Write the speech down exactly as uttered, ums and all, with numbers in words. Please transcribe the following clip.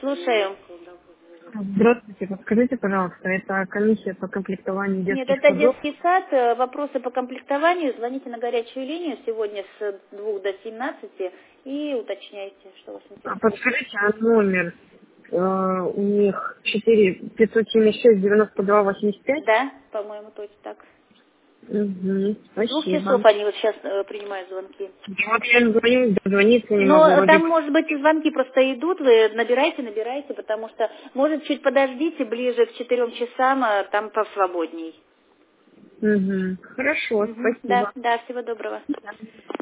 Слушаю. Здравствуйте, подскажите, пожалуйста, это комиссия по комплектованию Нет, детских это садов? детский сад. Э, Вопросы по комплектованию. Звоните на горячую линию сегодня с двух до семнадцати и уточняйте, что вас А интересует. подскажите, а номер э, у них четыре пятьсот семьдесят шесть девяносто два восемьдесят пять? Да, по-моему, точно так. Угу, С двух спасибо. часов они вот сейчас э, принимают звонки. Вот я им звоню, дозвониться не Но могу, э, вроде там, бы. может быть, и звонки просто идут, вы набирайте, набирайте, потому что, может, чуть подождите, ближе к четырем часам, а там посвободней. Угу. Хорошо, Мгм. Да, спасибо. да, всего доброго.